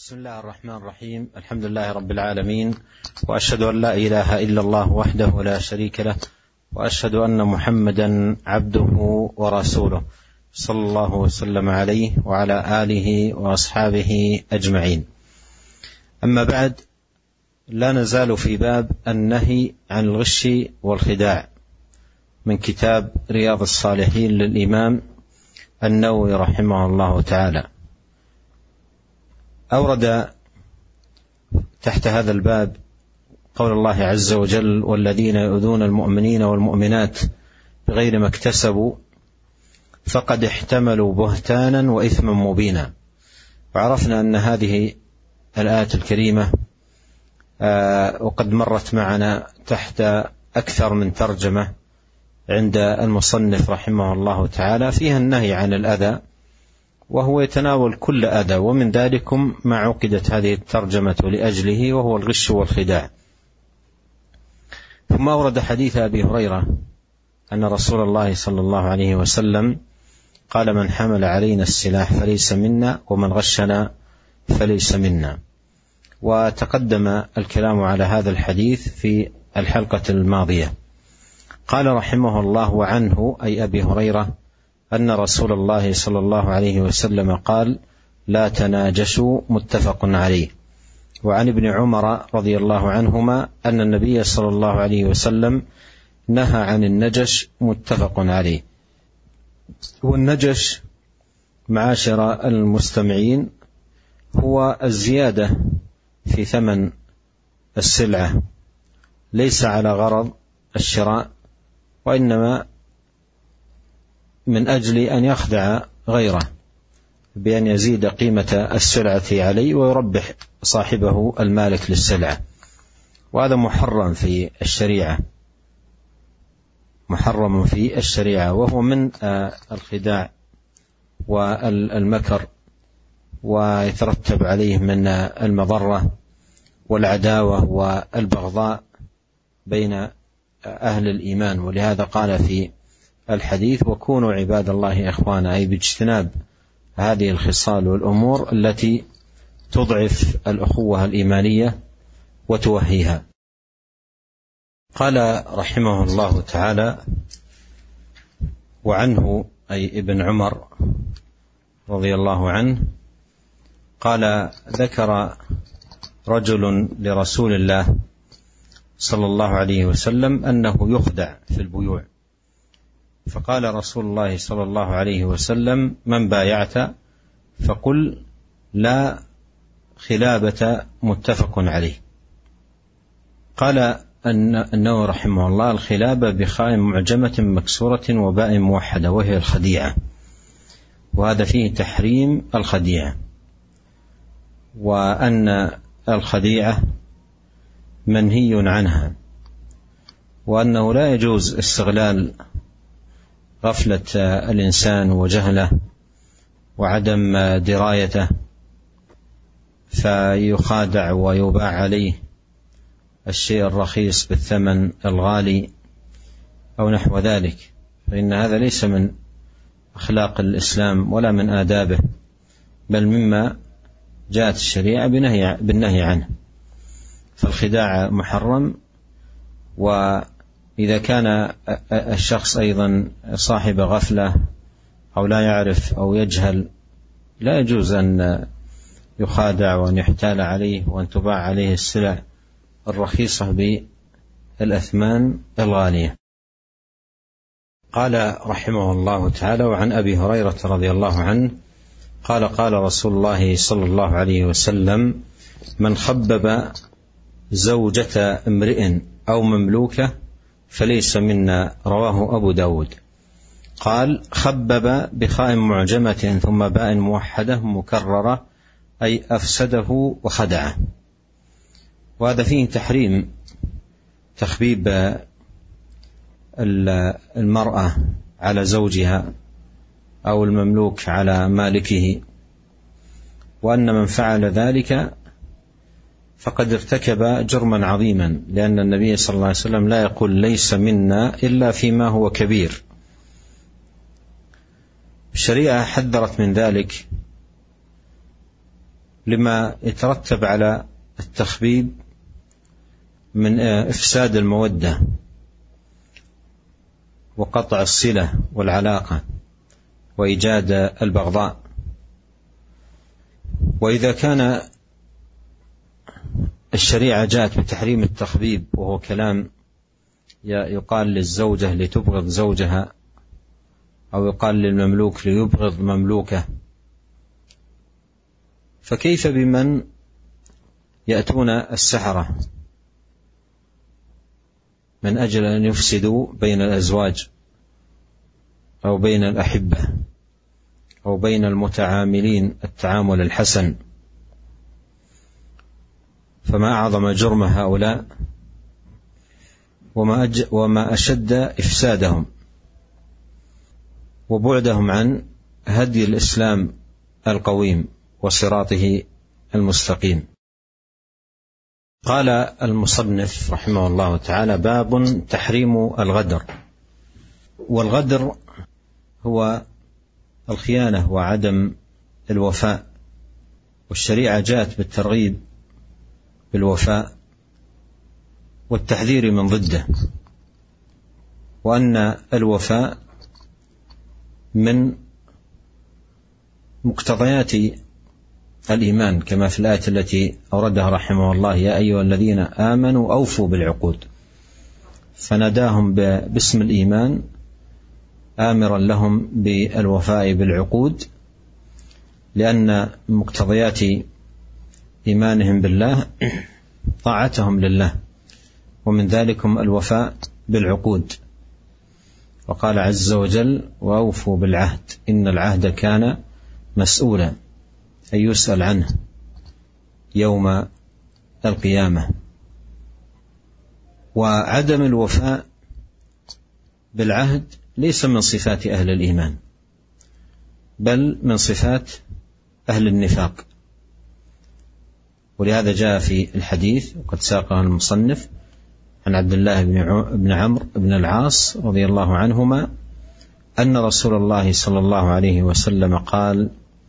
بسم الله الرحمن الرحيم. الحمد لله رب العالمين، وأشهد أن لا إله إلا الله وحده لا شريك له، وأشهد أن محمدا عبده ورسوله، صلى الله وسلم عليه وعلى آله وأصحابه أجمعين. أما بعد، لا نزال في باب النهي عن الغش والخداع من كتاب رياض الصالحين للإمام النووي رحمه الله تعالى. أورد تحت هذا الباب قول الله عز وجل: والذين يؤذون المؤمنين والمؤمنات بغير ما اكتسبوا فقد احتملوا بهتانا وإثما مبينا. وعرفنا أن هذه الآية الكريمة وقد مرت معنا تحت أكثر من ترجمة عند المصنف رحمه الله تعالى، فيها النهي عن الأذى، وهو يتناول كل أذى، ومن ذلكم ما عقدت هذه الترجمة لأجله، وهو الغش والخداع. ثم أورد حديث أبي هريرة أن رسول الله صلى الله عليه وسلم قال: من حمل علينا السلاح فليس منا، ومن غشنا فليس منا. وتقدم الكلام على هذا الحديث في الحلقة الماضية. قال رحمه الله: وعنه أي أبي هريرة أن رسول الله صلى الله عليه وسلم قال: لا تناجشوا، متفق عليه. وعن ابن عمر رضي الله عنهما أن النبي صلى الله عليه وسلم نهى عن النجش، متفق عليه. والنجش معاشر المستمعين هو الزيادة في ثمن السلعة، ليس على غرض الشراء، وإنما من أجل أن يخدع غيره بأن يزيد قيمة السلعة عليه ويربح صاحبه المالك للسلعة. وهذا محرم في الشريعة، محرم في الشريعة، وهو من الخداع والمكر، ويترتب عليه من المضرة والعداوة والبغضاء بين أهل الإيمان. ولهذا قال في الحديث: وكونوا عباد الله إخوانا، أي باجتناب هذه الخصال والأمور التي تضعف الأخوة الإيمانية وتوهيها. قال رحمه الله تعالى: وعنه أي ابن عمر رضي الله عنه قال: ذكر رجل لرسول الله صلى الله عليه وسلم أنه يخدع في البيوع، فقال رسول الله صلى الله عليه وسلم: من بايعت فقل لا خلابة، متفق عليه. قال النووي رحمه الله: الخلابة بخاء معجمة مكسورة وباء موحدة، وهي الخديعة، وهذا فيه تحريم الخديعة، وأن الخديعة منهي عنها، وأنه لا يجوز استغلال غفلة الإنسان وجهله وعدم درايته فيخادع ويباع عليه الشيء الرخيص بالثمن الغالي أو نحو ذلك، فإن هذا ليس من أخلاق الإسلام ولا من آدابه، بل مما جاءت الشريعة بالنهي عنه. فالخداع محرم. وإذا كان الشخص أيضا صاحب غفلة أو لا يعرف أو يجهل، لا يجوز أن يخادع وأن يحتال عليه وأن تباع عليه السلع الرخيصة بالأثمان الغالية. قال رحمه الله تعالى: وعن أبي هريرة رضي الله عنه قال: قال رسول الله صلى الله عليه وسلم: من خبب زوجة امرئ أو مملوكة فليس منا، رواه أبو داود. قال: خبب بخاء معجمة ثم باء موحدة مكررة، أي أفسده وخدعه. وهذا فيه تحريم تخبيب المرأة على زوجها أو المملوك على مالكه، وأن من فعل ذلك فقد ارتكب جرما عظيما، لأن النبي صلى الله عليه وسلم لا يقول ليس منا إلا فيما هو كبير. الشريعة حذرت من ذلك لما يترتب على التخبيب من إفساد المودة وقطع الصلة والعلاقة وإيجاد البغضاء. وإذا كان الشريعة جاءت بتحريم التخبيب، وهو كلام يقال للزوجة لتبغض زوجها، أو يقال للمملوك ليبغض مملوكه، فكيف بمن يأتون السحرة من أجل أن يفسدوا بين الأزواج أو بين الأحبة أو بين المتعاملين التعامل الحسن؟ فما أعظم جرم هؤلاء وما أشد إفسادهم وبعدهم عن هدي الإسلام القويم وصراطه المستقيم. قال المصنف رحمه الله تعالى: باب تحريم الغدر. والغدر هو الخيانة وعدم الوفاء، والشريعة جاءت بالترغيب بالوفاء والتحذير من ضده، وأن الوفاء من مقتضيات الإيمان، كما في الآية التي أوردها رحمه الله: يا أيها الذين آمنوا أوفوا بالعقود، فناداهم باسم الإيمان آمرا لهم بالوفاء بالعقود، لأن مقتضيات إيمانهم بالله طاعتهم لله، ومن ذلكم الوفاء بالعقود. وقال عز وجل: وأوفوا بالعهد إن العهد كان مسؤولا، أي يسأل عنه يوم القيامة. وعدم الوفاء بالعهد ليس من صفات أهل الإيمان، بل من صفات أهل النفاق. ولهذا جاء في الحديث وقد ساقه المصنف عن عبد الله بن عمرو بن العاص رضي الله عنهما أن رسول الله صلى الله عليه وسلم قال: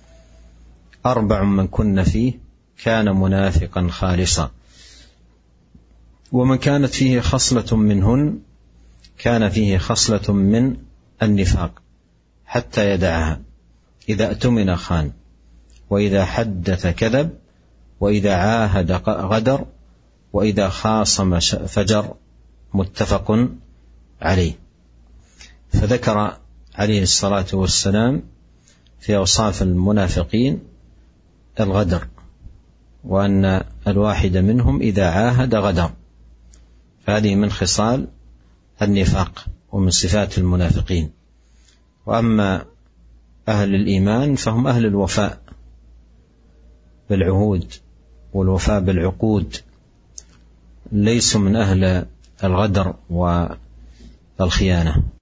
4 من كن فيه كان منافقا خالصا، ومن كانت فيه خصلة منهن كان فيه خصلة من النفاق حتى يدعها: إذا اؤتمن خان، وإذا حدث كذب، وإذا عاهد غدر، وإذا خاصم فجر. متفق عليه. فذكر عليه الصلاة والسلام في أوصاف المنافقين الغدر، وأن الواحد منهم إذا عاهد غدر، فهذه من خصال النفاق ومن صفات المنافقين. وأما أهل الإيمان فهم أهل الوفاء بالعهود والوفاء بالعقود، ليسوا من أهل الغدر والخيانة.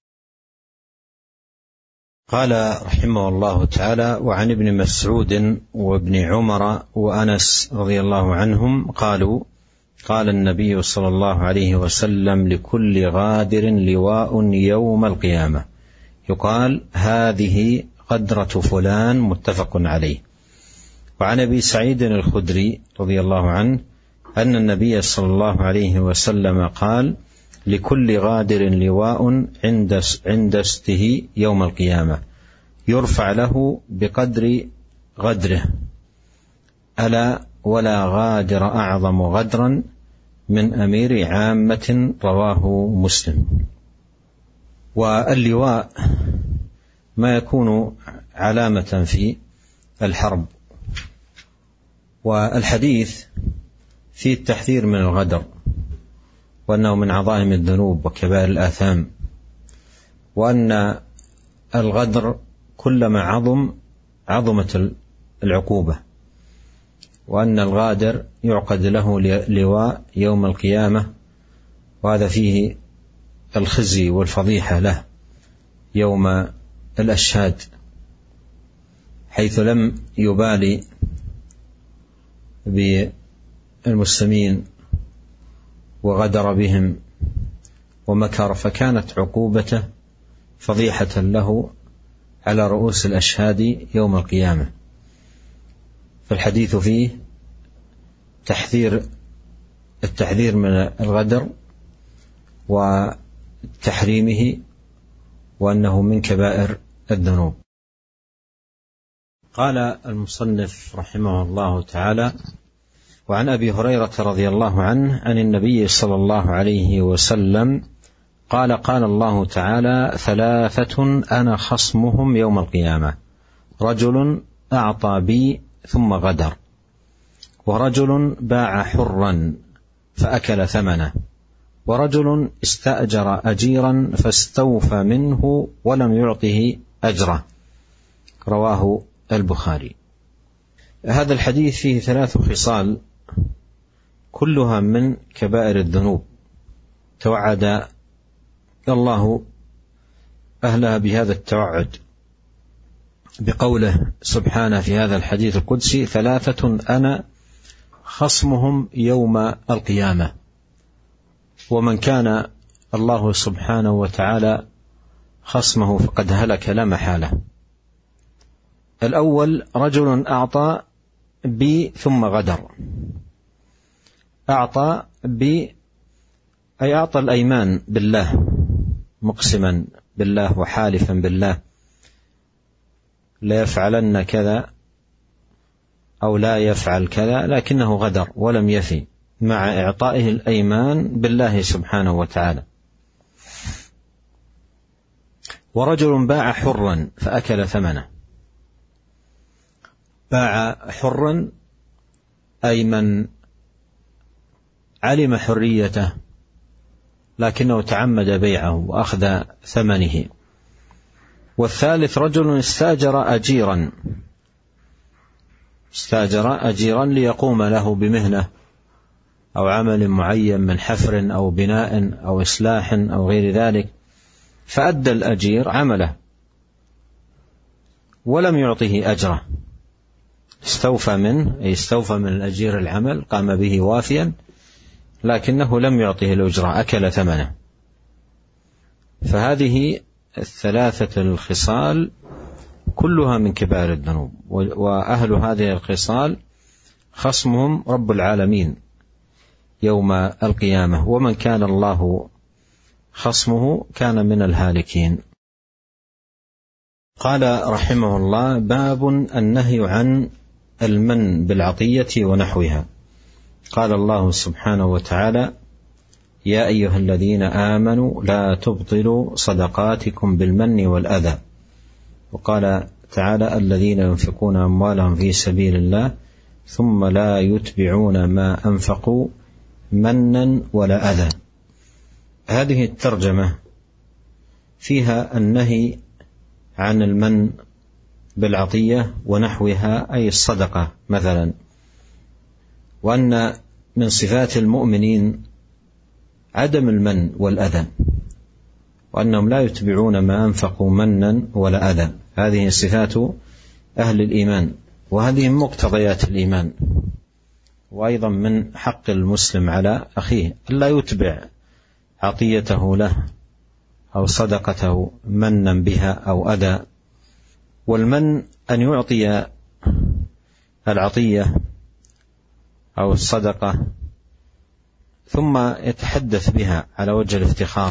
قال رحمه الله تعالى: وعن ابن مسعود وابن عمر وأنس رضي الله عنهم قالوا: قال النبي صلى الله عليه وسلم: لكل غادر لواء يوم القيامة، يقال: هذه غدرة فلان. متفق عليه. وعن أبي سعيد الخدري رضي الله عنه أن النبي صلى الله عليه وسلم قال: لكل غادر لواء عند استه يوم القيامة، يرفع له بقدر غدره، ألا ولا غادر أعظم غدرا من أمير عامة. رواه مسلم. واللواء ما يكون علامة في الحرب، والحديث فيه التحذير من الغدر، وأنه من عظائم الذنوب وكبائر الآثام، وأن الغدر كلما عظمت العقوبة، وأن الغادر يعقد له لواء يوم القيامة، وهذا فيه الخزي والفضيحة له يوم الأشهاد، حيث لم يبالي بالمسلمين وغدر بهم ومكر، فكانت عقوبته فضيحة له على رؤوس الأشهاد يوم القيامة. فالحديث فيه التحذير من الغدر وتحريمه، وأنه من كبائر الذنوب. قال المصنف رحمه الله تعالى: وعن أبي هريرة رضي الله عنه عن النبي صلى الله عليه وسلم قال: قال الله تعالى: 3 أنا خصمهم يوم القيامة: رجل أعطى بي ثم غدر، ورجل باع حرا فأكل ثمنه، ورجل استأجر أجيرا فاستوفى منه ولم يعطه أجره. رواه البخاري. هذا الحديث فيه 3 خصال كلها من كبائر الذنوب، توعد الله أهلها بهذا التوعد بقوله سبحانه في هذا الحديث القدسي: 3 أنا خصمهم يوم القيامة. ومن كان الله سبحانه وتعالى خصمه فقد هلك لا محالة. الأول: رجل أعطى بي ثم غدر. أعطى بي أي أعطى الأيمان بالله، مقسما بالله وحالفا بالله لا يفعلن كذا أو لا يفعل كذا، لكنه غدر ولم يفي مع إعطائه الأيمان بالله سبحانه وتعالى. ورجل باع حرا فأكل ثمنه. باع حرا أي من علم حريته لكنه تعمد بيعه وأخذ ثمنه. والثالث: رجل استأجر أجيرا ليقوم له بمهنة أو عمل معين من حفر أو بناء أو إصلاح أو غير ذلك، فأدى الأجير عمله ولم يعطه أجره، استوفى منه أي استوفى من الأجير العمل، قام به وافيا، لكنه لم يعطه الأجرة، أكل ثمنه. فهذه 3 الخصال كلها من كبائر الذنوب، وأهل هذه الخصال خصمهم رب العالمين يوم القيامة، ومن كان الله خصمه كان من الهالكين. قال رحمه الله: باب النهي عن المن بالعطية ونحوها. قال الله سبحانه وتعالى: يا أيها الذين آمنوا لا تبطلوا صدقاتكم بالمن والأذى. وقال تعالى: الذين ينفقون أموالهم في سبيل الله ثم لا يتبعون ما أنفقوا منا ولا أذى. هذه الترجمة فيها النهي عن المن بالعطية ونحوها أي الصدقة مثلا، وأن من صفات المؤمنين عدم المن والأذى، وأنهم لا يتبعون ما أنفقوا منا ولا أذى. هذه صفات أهل الإيمان، وهذه مقتضيات الإيمان. وأيضا من حق المسلم على أخيه ألا يتبع عطيته له أو صدقته منا بها أو أذى. والمن أن يعطي العطية أو الصدقة ثم يتحدث بها على وجه الافتخار.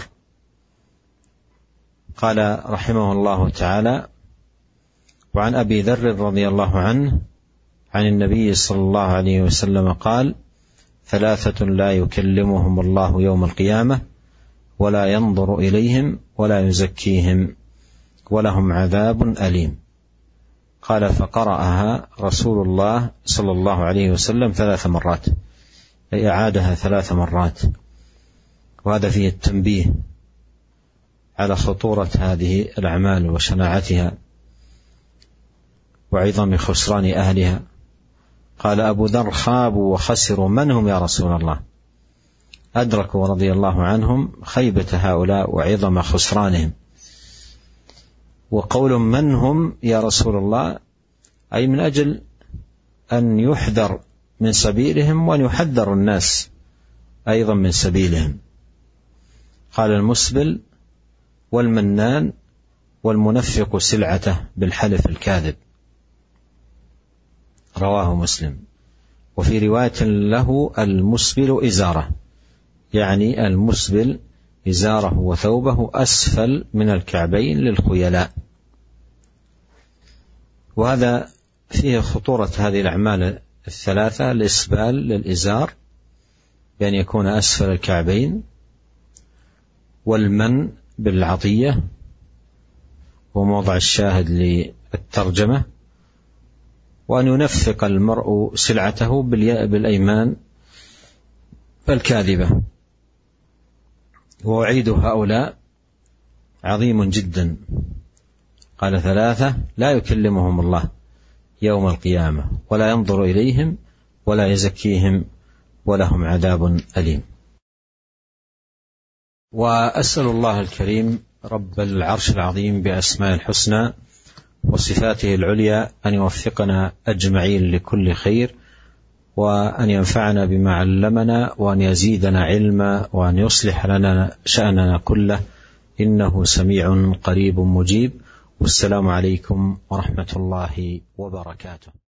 قال رحمه الله تعالى: وعن أبي ذر رضي الله عنه عن النبي صلى الله عليه وسلم قال: 3 لا يكلمهم الله يوم القيامة ولا ينظر إليهم ولا يزكيهم ولهم عذاب أليم. قال: فقرأها رسول الله صلى الله عليه وسلم 3 مرات، أي أعادها 3 مرات. وهذا فيه التنبيه على خطورة هذه الأعمال وشناعتها وعظم خسران أهلها. قال أبو ذر: خابوا وخسروا. من هم يا رسول الله؟ أدركوا رضي الله عنهم خيبة هؤلاء وعظم خسرانهم. وقول من هم يا رسول الله أي من أجل أن يحذر من سبيلهم وأن يحذر الناس أيضا من سبيلهم. قال: المسبل والمنان والمنفق سلعته بالحلف الكاذب. رواه مسلم. وفي رواية له المسبل إزاره، يعني المسبل إزاره وثوبه أسفل من الكعبين للخيلاء. وهذا فيه خطورة هذه الأعمال الثلاثة: الإسبال للإزار بأن يكون أسفل الكعبين، والمن بالعطية وموضع الشاهد للترجمة، وأن ينفق المرء سلعته بالأيمان الكاذبة. ووعيد هؤلاء عظيم جدا. قال: 3 لا يكلمهم الله يوم القيامة ولا ينظر إليهم ولا يزكيهم ولهم عذاب أليم. وأسأل الله الكريم رب العرش العظيم بأسماء الحسنى وصفاته العليا أن يوفقنا أجمعين لكل خير، وأن ينفعنا بما علمنا، وأن يزيدنا علما، وأن يصلح لنا شأننا كله، إنه سميع قريب مجيب. والسلام عليكم ورحمة الله وبركاته.